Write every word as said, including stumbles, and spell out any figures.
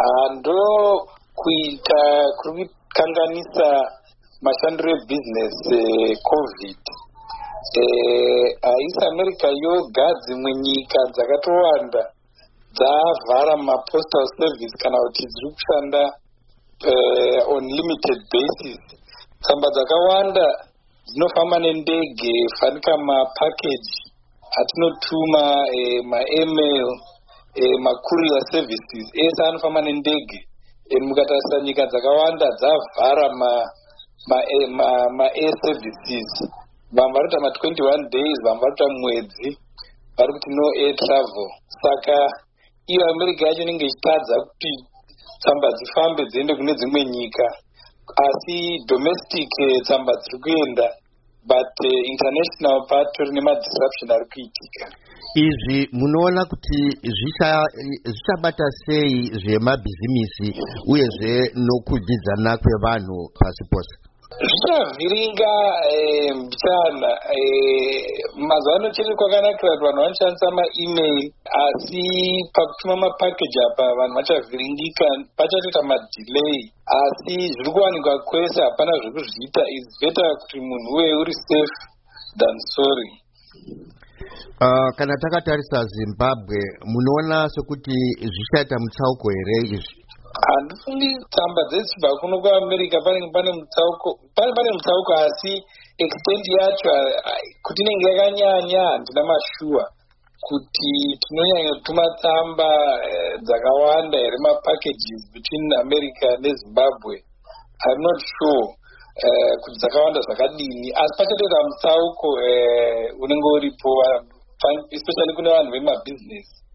hando kuita kuri kanganisa mashandiro ebusiness eh, covid haisi eh, America yoga dzimwe nyika dzakatowanda dzavhara mapostal service kana kuti dziri kushanda uh, on limited basis. Tsamba dzakawanda dzinofamba nendege fanika mapackage atinotuma eh, maemail eh, macourier services ese anofamba nendege. eh, mukatarisa nyika dzakawanda dzavhara ma, ma, eh, ma, ma air services. Vamwe varikuita ma twenty-one days, vamwe varikuita mwedzi vari kuti no air travel. Saka iyo America yacho inenge ichitadza kuti tsamba dzifambe dziende kune dzimwe nyika, asi domestic tsamba dziri kuenda, but uh, international patori nemadisruption ari kuitika. Izvi munoona kuti zvichabata sei zvemabhizimisi uyezve nokudyidzana kwevanhu pasi pose? Zvichavhiringa mbichana mazuva ano chete kwakanakira kuti vanhu vanoshandisa maemail, asi pakutuma mapackage apa vanhu vachavhiringika, pachatoita madelay, asi zviri kuwanikwa kwese hapana zvekuzviita. Is better kuti munhu uye uri safe than sorry. Uh, kana takatarisa Zimbabwe munoona sekuti zvichaita mutsauko here izvi? Handifungi tsamba dzechibva kuno kuAmerica pane pane mutsauko, pane pane mutsauko, asi extent yacho kuti inenge yakanyanya handina mashuwa kuti tinonyanya kutuma tsamba eh, dzakawanda here mapackages between America neZimbabwe. I'm not sure eh, kuti dzakawanda zvakadini, asi pachatoita mutsauko eh, unenge uripo especially kune vanhu vemabusiness.